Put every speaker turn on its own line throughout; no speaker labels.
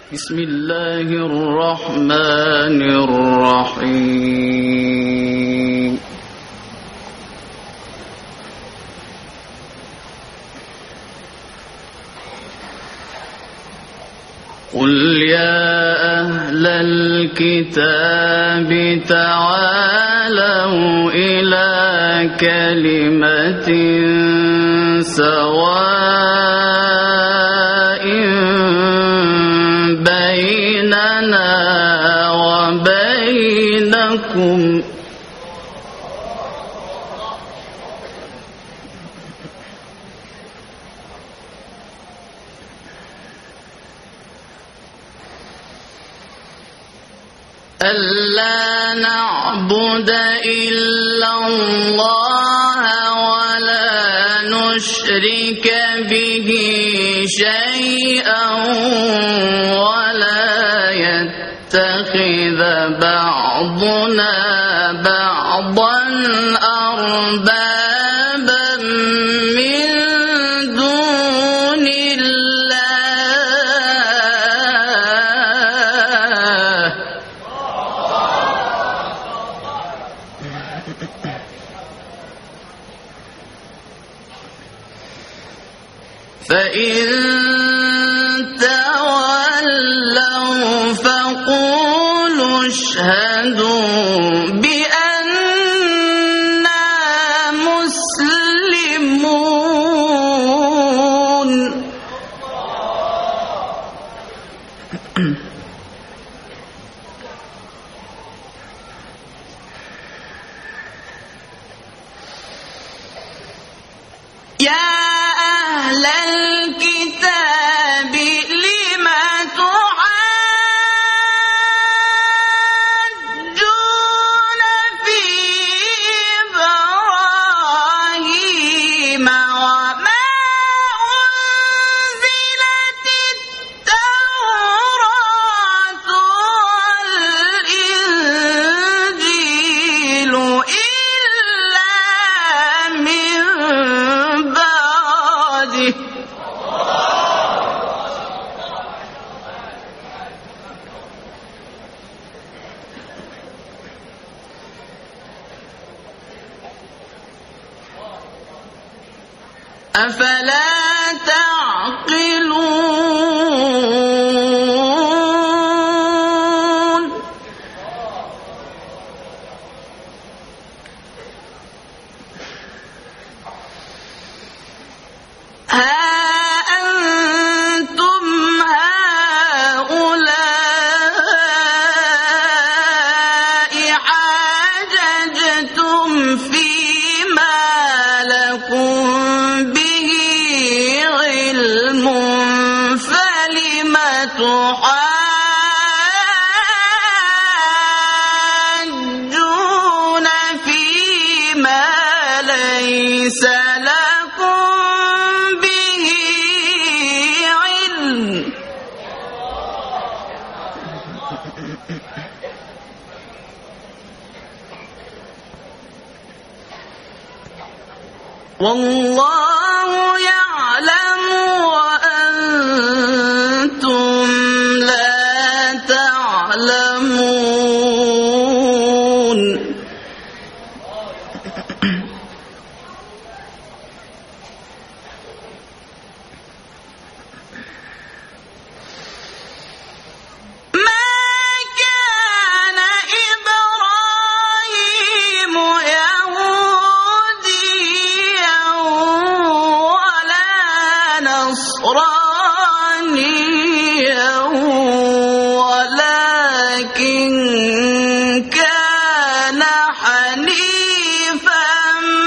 بسم الله الرحمن الرحيم قل يا أهل الكتاب تعالوا إلى كلمة سواء بيننا وبينكم ألا نعبد إلا الله ولا نشرك به شيئا ولا يتخذ بعضنا بعضا أربابا من دون الله فإن تولوا فقولوا اشهدوا بأننا مسلمون يا أهل الكتاب لم تحاجون في إبراهيم وما أنزلت التوراة والإنجيل إلا من بعده أفلا تعقلون ها أنتم هؤلاء حاججتم فيما لكم به علم فلم تحاجون فيما ليس لكم به علم والله يعلم وأنتم لا تعلمون ما كان إبراهيم يهوديا ولا نصرانيا ولكن كان حنيفا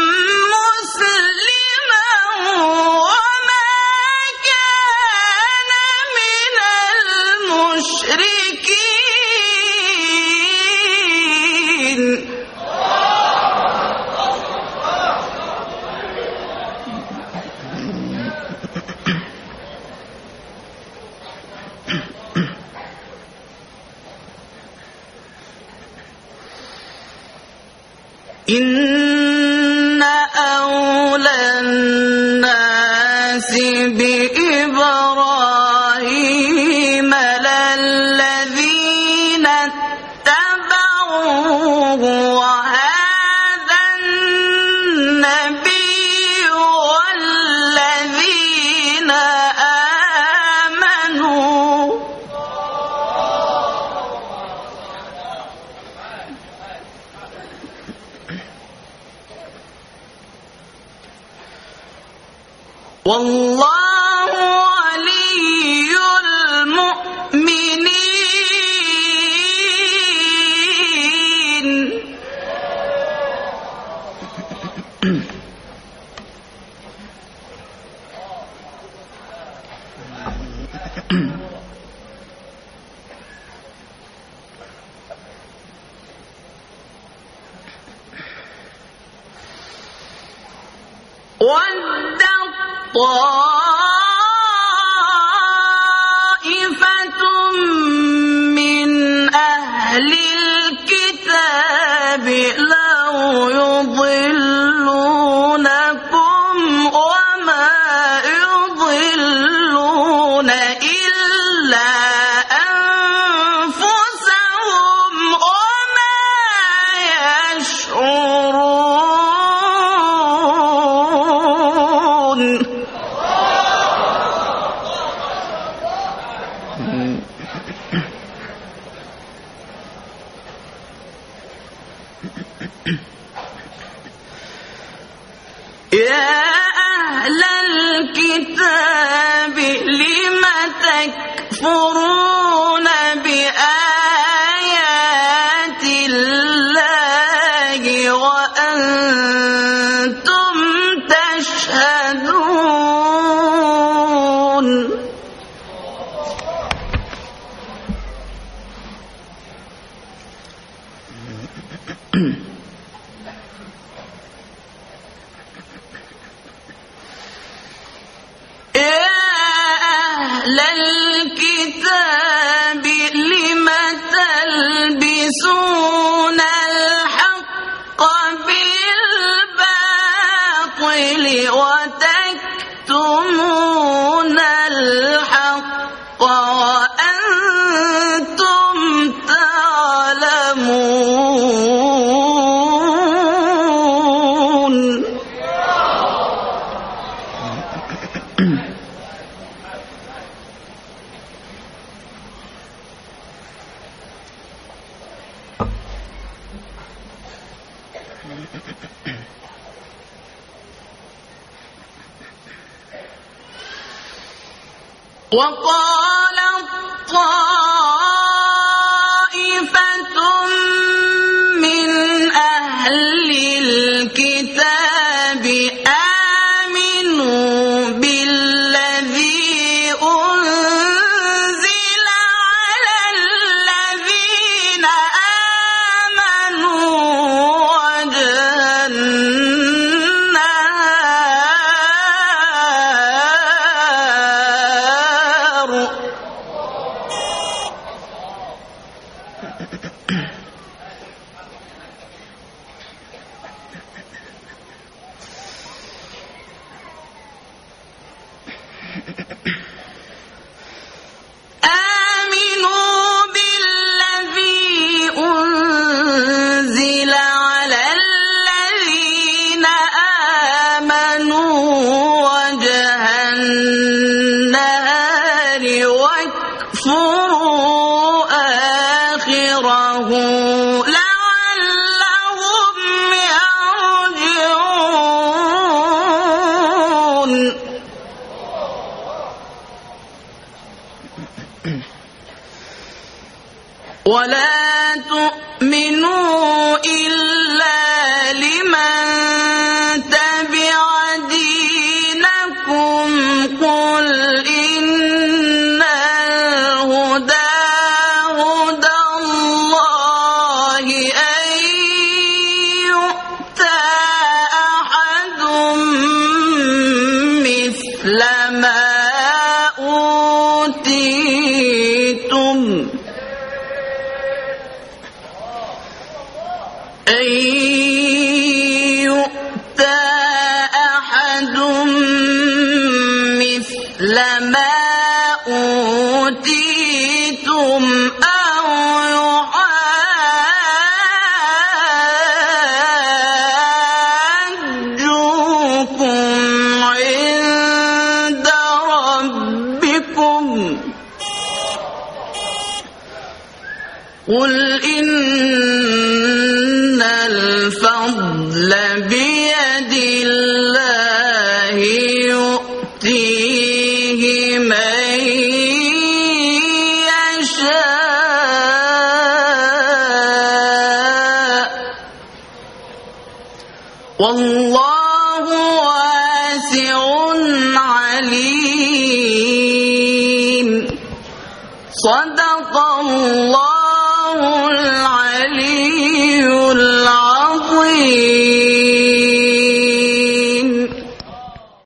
مسلما وما كان من المشركين إن أولى الناس بإبراهيم لله والله ولي المؤمنين. وَدَّ طَائِفَةٌ مِّنْ أَهْلِ الْكِتَابِ لَوْ يُضِلُّونَكُمْ وَمَا يُضِلُّونَ إِلَّا أَنفُسَهُمْ وَمَا يَشْعُرُونَ. يا أهل الكتاب لم تكفرون بآيات الله وأنتم تشهدون. يا أهل الكتاب لم تلبسون الحق بالباطل وتكتمون الحق وأنتم تعلمون. وقالت طائفة من أهل الكتاب آمنوا بالذي أنزل على الذين آمنوا وجه النهار. آمنوا بالذي أنزل على الذين آمنوا وجه النهار واكفروا آخره لعلهم يرجعون. ولا تؤمنوا إلا لمن تبع دينكم قل إن الهدى هدى الله أن يؤتى أحد مثل ما أوتيتم أن يؤتى أحد مثل ما أوتيتم أو يحاجوكم عند ربكم قل إن الفضل بيد الله يؤتيه به من يشاء والله واسع عليم. صدق الله العظيم.